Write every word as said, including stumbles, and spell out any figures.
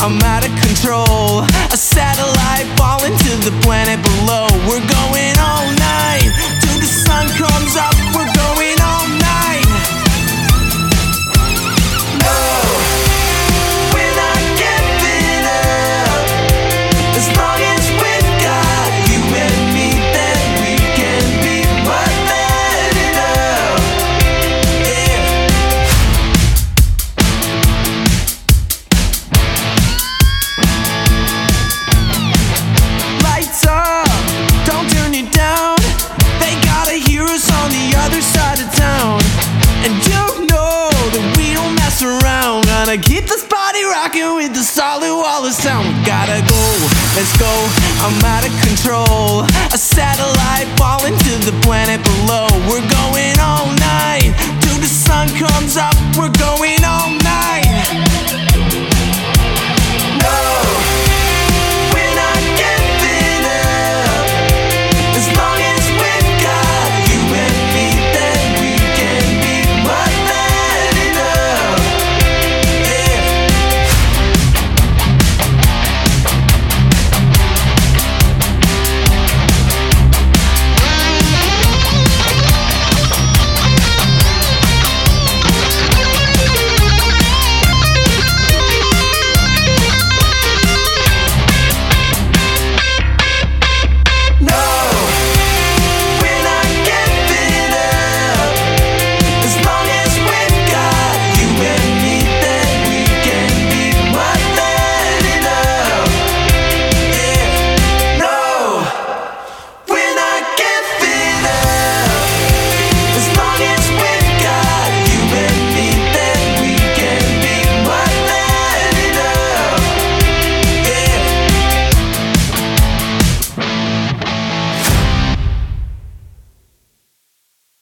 I'm out of control. A satellite falling to the planet below. We're going all night till the sun comes up. We're going all night. No, we're not giving up. As long as we've got you and me, then we can be more than enough. Yeah. Lights up, don't turn it down. They gotta hear us on the other side of town. And you know that we don't mess around. Gonna keep this party rocking with the solid wall of sound. We gotta go, let's go, I'm out of control. A satellite falling to the planet below. We're going all night till the sun comes up. We're going all night.